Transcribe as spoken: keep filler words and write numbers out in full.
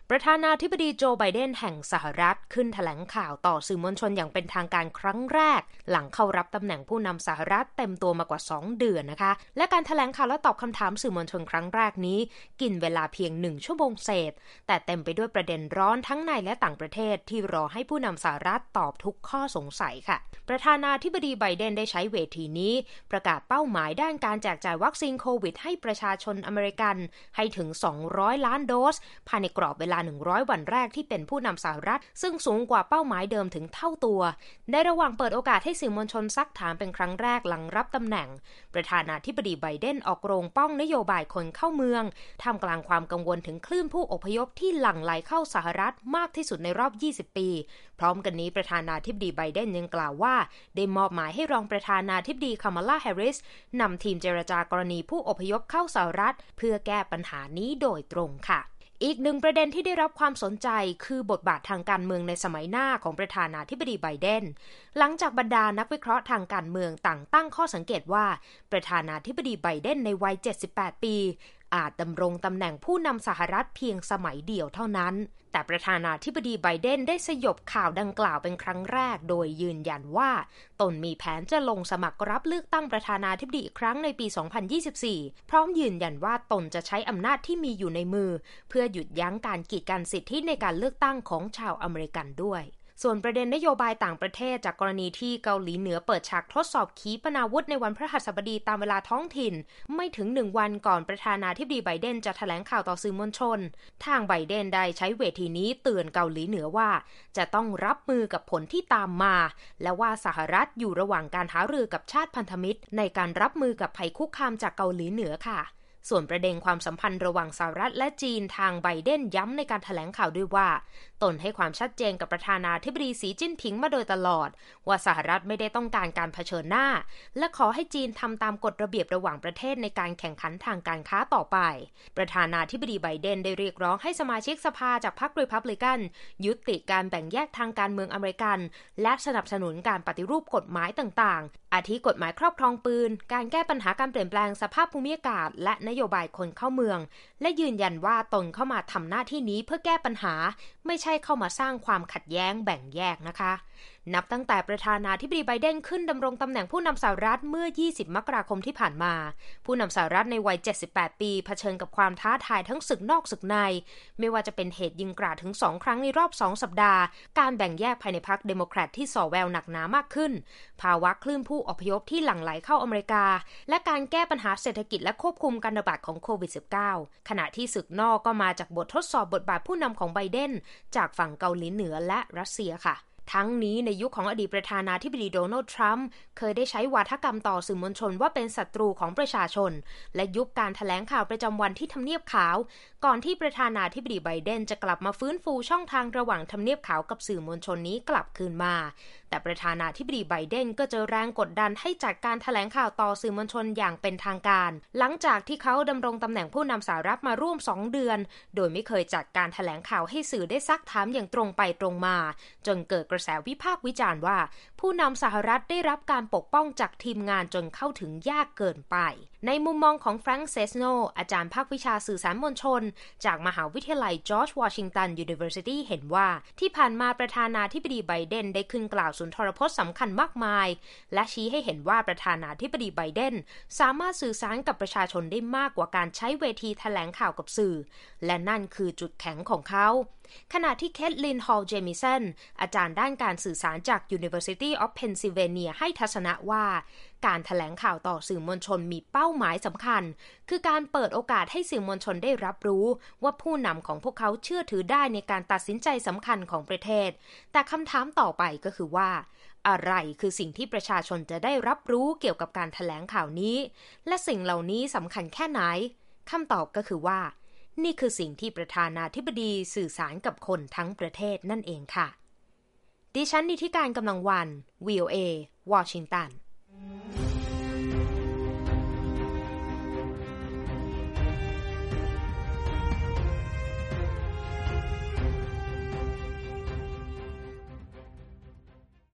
ประธานาธิบดีโจไบเดนแห่งสหรัฐขึ้นแถลงข่าวต่อสื่อมวลชนอย่างเป็นทางการครั้งแรกหลังเข้ารับตำแหน่งผู้นำสหรัฐเต็มตัวมากว่าสองเดือนนะคะและการแถลงข่าวและตอบคำถามสื่อมวลชนครั้งแรกนี้กินเวลาเพียงหนึ่งชั่วโมงเศษแต่เต็มไปด้วยประเด็นร้อนทั้งในและต่างประเทศที่รอให้ผู้นำสหรัฐตอบทุกข้อสงสัยค่ะประธานาธิบดีไบเดนได้ใช้เวทีนี้ประกาศเป้าหมายด้านการแจกจ่ายวัคซีนโควิดให้ประชาชนอเมริกันให้ถึงสองร้อยล้านโดสภายในกรอบเวลาหนึ่งร้อยวันแรกที่เป็นผู้นำสหรัฐซึ่งสูงกว่าเป้าหมายเดิมถึงเท่าตัวในระหว่างเปิดโอกาสให้สื่อมวลชนซักถามเป็นครั้งแรกหลังรับตำแหน่งประธานาธิบดีไบเดนออกโรงป้องนโยบายคนเข้าเมืองท่ามกลางความกังวลถึงคลื่นผู้อพยพที่หลั่งไหลเข้าสหรัฐมากที่สุดในรอบยี่สิบปีพร้อมกันนี้ประธานาธิบดีไบเดนยังกล่าวว่าได้มอบหมายให้รองประธานาธิบดีคามาลาแฮร์ริสนำทีมเจรจากรณีผู้อพยพเข้าสหรัฐเพื่อแก้ปัญหานี้โดยตรงค่ะอีกหนึ่งประเด็นที่ได้รับความสนใจคือบทบาททางการเมืองในสมัยหน้าของประธานาธิบดีไบเดนหลังจากบรรดานักวิเคราะห์ทางการเมืองต่างตั้งข้อสังเกตว่าประธานาธิบดีไบเดนในวัยเจ็ดสิบแปดปีอาจดำรงตำแหน่งผู้นำสหรัฐเพียงสมัยเดียวเท่านั้นแต่ประธานาธิบดีไบเดนได้สยบข่าวดังกล่าวเป็นครั้งแรกโดยยืนยันว่าตนมีแผนจะลงสมัครรับเลือกตั้งประธานาธิบดีอีกครั้งในปีสองพันยี่สิบสี่พร้อมยืนยันว่าตนจะใช้อำนาจที่มีอยู่ในมือเพื่อหยุดยั้งการกีดกันสิทธิในการเลือกตั้งของชาวอเมริกันด้วยส่วนประเด็นนโยบายต่างประเทศจากกรณีที่เกาหลีเหนือเปิดฉากทดสอบขีปนาวุธในวันพฤหัสบดีตามเวลาท้องถิ่นไม่ถึงหนึ่งวันก่อนประธานาธิบดีไบเดนจะแถลงข่าวต่อสื่อมวลชนทางไบเดนได้ใช้เวทีนี้เตือนเกาหลีเหนือว่าจะต้องรับมือกับผลที่ตามมาและว่าสหรัฐอยู่ระหว่างการหารือกับชาติพันธมิตรในการรับมือกับภัยคุกคามจากเกาหลีเหนือค่ะส่วนประเด็นความสัมพันธ์ระหว่างสหรัฐและจีนทางไบเดนย้ำในการแถลงข่าวด้วยว่าตนให้ความชัดเจนกับประธานาธิบดีสีจิ้นผิงมาโดยตลอดว่าสหรัฐไม่ได้ต้องการการเผชิญหน้าและขอให้จีนทำตามกฎระเบียบระหว่างประเทศในการแข่งขันทางการค้าต่อไปประธานาธิบดีไบเดนได้เรียกร้องให้สมาชิกสภาจากพรรครีพับลิกันยุติการแบ่งแยกทางการเมืองอเมริกันและสนับสนุนการปฏิรูปกฎหมายต่างๆอาทิกฎหมายครอบครองปืนการแก้ปัญหาการเปลี่ยนแปลงสภาพภูมิอากาศและนโยบายคนเข้าเมืองและยืนยันว่าตนเข้ามาทำหน้าที่นี้เพื่อแก้ปัญหาไม่ใช่เข้ามาสร้างความขัดแย้งแบ่งแยกนะคะนับตั้งแต่ประธานาธิบดีไบเดนขึ้นดำรงตำแหน่งผู้นำสหรัฐเมื่อยี่สิบมกราคมที่ผ่านมาผู้นำสหรัฐในวัยเจ็ดสิบแปดปีเผชิญกับความท้าทายทั้งศึกนอกศึกในไม่ว่าจะเป็นเหตุยิงกราดถึงสองครั้งในรอบสองสัปดาห์การแบ่งแยกภายในพรรคเดโมแครตที่ส่อแววหนักหนามากขึ้นภาวะคลื่นผู้อพยพที่หลั่งไหลเข้าอเมริกาและการแก้ปัญหาเศรษฐกิจและควบคุมการระบาดของโควิด สิบเก้า ขณะที่ศึกนอกก็มาจากบททดสอบบทบาทผู้นำของไบเดนจากฝั่งเกาหลีเหนือและรัสเซียค่ะทั้งนี้ในยุคของอดีตประธานาธิบดีโดนัลด์ทรัมป์เคยได้ใช้วาทกรรมต่อสื่อมวลชนว่าเป็นศัตรูของประชาชนและยุบการแถลงข่าวประจำวันที่ทำเนียบขาวก่อนที่ประธานาธิบดีไบเดนจะกลับมาฟื้นฟูช่องทางระหว่างทำเนียบขาวกับสื่อมวลชนนี้กลับคืนมาแต่ประธานาธิบดีไบเดนก็เจอแรงกดดันให้จัดการแถลงข่าวต่อสื่อมวลชนอย่างเป็นทางการหลังจากที่เขาดำรงตำแหน่งผู้นำสหรัฐมาร่วมสองเดือนโดยไม่เคยจัดการแถลงข่าวให้สื่อได้ซักถามอย่างตรงไปตรงมาจนเกิดกระแสวิพากษ์วิจารณ์ว่าผู้นำสหรัฐได้รับการปกป้องจากทีมงานจนเข้าถึงยากเกินไปในมุมมองของแฟรงค์เซสโนอาจารย์ภาควิชาสื่อสารมวลชนจากมหาวิทยาลัยจอร์จวอชิงตันยูนิเวอร์ซิตี้เห็นว่าที่ผ่านมาประธานาธิบดีไบเดนได้ขึ้นกล่าวสุนทรพจน์สำคัญมากมายและชี้ให้เห็นว่าประธานาธิบดีไบเดนสามารถสื่อสารกับประชาชนได้มากกว่าการใช้เวทีแถลงข่าวกับสื่อและนั่นคือจุดแข็งของเขาขณะที่เคทลิน ฮอลล์ เจมิสันอาจารย์ด้านการสื่อสารจาก University of Pennsylvania ให้ทัศนะว่าการแถลงข่าวต่อสื่อมวลชนมีเป้าหมายสำคัญคือการเปิดโอกาสให้สื่อมวลชนได้รับรู้ว่าผู้นำของพวกเขาเชื่อถือได้ในการตัดสินใจสำคัญของประเทศแต่คำถามต่อไปก็คือว่าอะไรคือสิ่งที่ประชาชนจะได้รับรู้เกี่ยวกับการแถลงข่าวนี้และสิ่งเหล่านี้สำคัญแค่ไหนคำตอบก็คือว่านี่คือสิ่งที่ประธานาธิบดีสื่อสารกับคนทั้งประเทศนั่นเองค่ะดิฉันนิธิการกำลังวัน วี โอ เอ วอชิงตัน